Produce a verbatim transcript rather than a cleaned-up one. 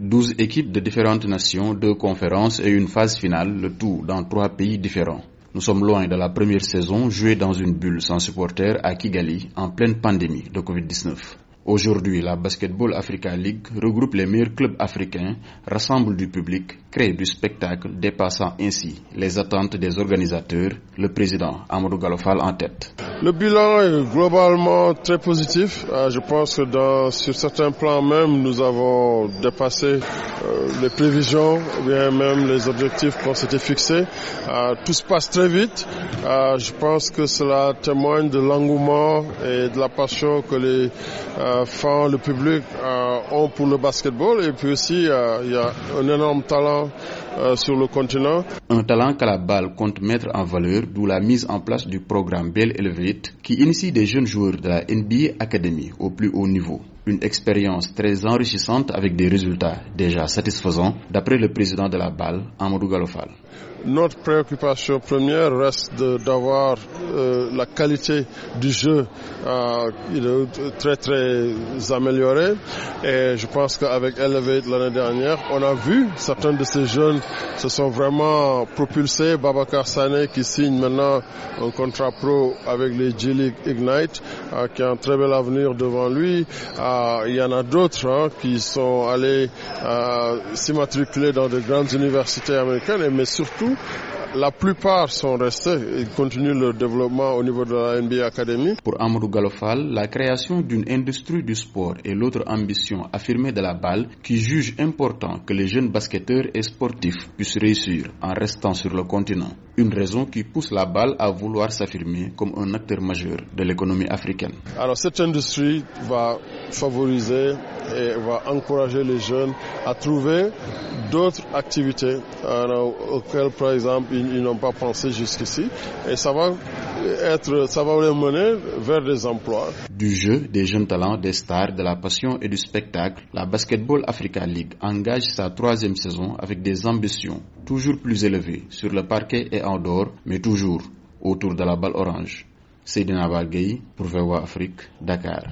douze équipes de différentes nations, deux conférences et une phase finale, le tout dans trois pays différents. Nous sommes loin de la première saison jouée dans une bulle sans supporters à Kigali en pleine pandémie de covid dix-neuf. Aujourd'hui, la Basketball Africa League regroupe les meilleurs clubs africains, rassemble du public, crée du spectacle, dépassant ainsi les attentes des organisateurs, le président Amadou Gallo Fall en tête. Le bilan est globalement très positif. Euh, je pense que dans, sur certains plans même, nous avons dépassé euh, les prévisions, ou bien même les objectifs qu'on s'était fixés. Euh, tout se passe très vite. Euh, je pense que cela témoigne de l'engouement et de la passion que les euh, fans, le public euh, ont pour le basketball. Et puis aussi, euh, il y a un énorme talent euh, sur le continent. Un talent que la balle compte mettre en valeur, d'où la mise en place du programme Bell Elevate, qui initie des jeunes joueurs de la N B A Academy au plus haut niveau. Une expérience très enrichissante avec des résultats déjà satisfaisants, d'après le président de la balle, Amadou Gallo Fall. Notre préoccupation première reste de, d'avoir euh, la qualité du jeu euh, très très améliorée. Et je pense qu'avec Elevate l'année dernière, on a vu certains de ces jeunes se sont vraiment propulsés. Babacar Sané qui signe maintenant un contrat pro avec les G League Ignite, euh, qui a un très bel avenir devant lui. Euh, il y en a d'autres hein, qui sont allés euh, s'immatriculer dans de grandes universités américaines, mais surtout la plupart sont restés et continuent leur développement au niveau de la N B A Academy. Pour Amadou Gallo Fall, la création d'une industrie du sport est l'autre ambition affirmée de la balle qui juge important que les jeunes basketteurs et sportifs puissent réussir en restant sur le continent. Une raison qui pousse la balle à vouloir s'affirmer comme un acteur majeur de l'économie africaine. Alors cette industrie va favoriser et va encourager les jeunes à trouver d'autres activités alors, auxquelles par exemple ils, ils n'ont pas pensé jusqu'ici et ça va être, ça va les mener vers des emplois. Du jeu, des jeunes talents, des stars, de la passion et du spectacle, la Basketball Africa League engage sa troisième saison avec des ambitions toujours plus élevées sur le parquet et en dehors, mais toujours autour de la balle orange. Seydina Ba Gueye pour V O A Afrique, Dakar.